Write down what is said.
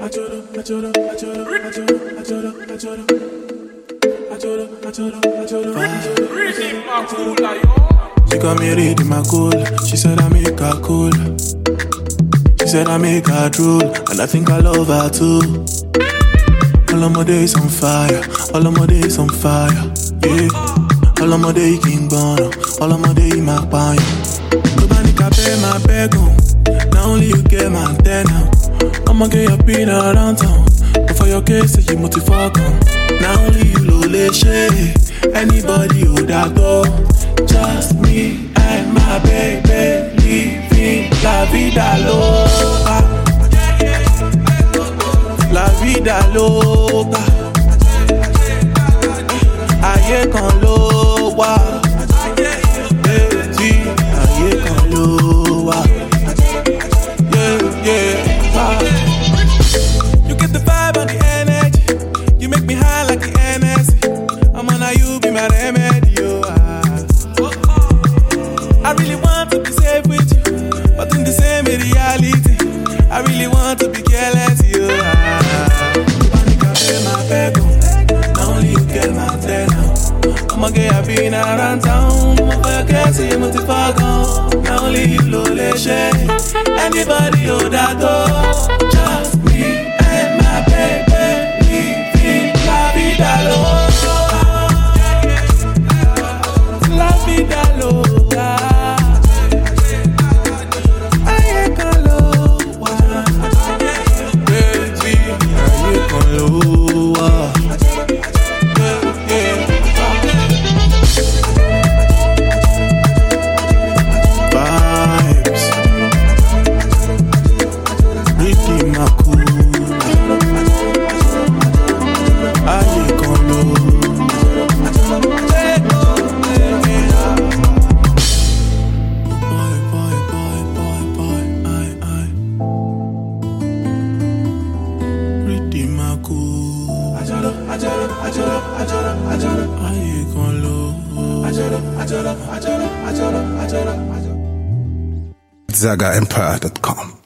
She got me reading my cool. She said I make her cool. She said I make her drool, and I think I love her too. All of my days on fire, all of my days on fire, yeah. All of my days king bono, all of my days my pine. Nobody can pay my beg on. Now only you get my antenna. I'ma get your pin around town. But for your case, you multi-fuck on. Now only you lole shit. Anybody who that go. Just me and my baby living la vida loca. La vida loca. Ayé kan ló wà. Baby, ayé kan ló wà. You get the vibe and the energy. You make me high like the NSC. I'm on how you be my remedy, I really want to be safe with you, but in the same reality, I really want to be careless, you. Monica, pay my beg, now only you get my antenna. I'ma get a pin around town, I'ma forget you, multi-fuck. Now only you lole shit. Anybody who that door, just me and my baby, living la vida loca. La vida loca. Ayé kan ló wà. Baby, ayé kan ló wà. Vibes. Ricky Makula. Ayé kan ló wà. ZagaEmpire.com